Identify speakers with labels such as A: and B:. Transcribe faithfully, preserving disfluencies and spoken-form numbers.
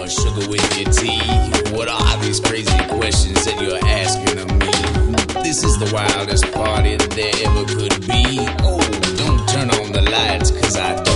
A: or sugar with your tea? What are these crazy questions that you're asking of me? This is the wildest party that there ever could be. Oh, don't turn on the lights, cause I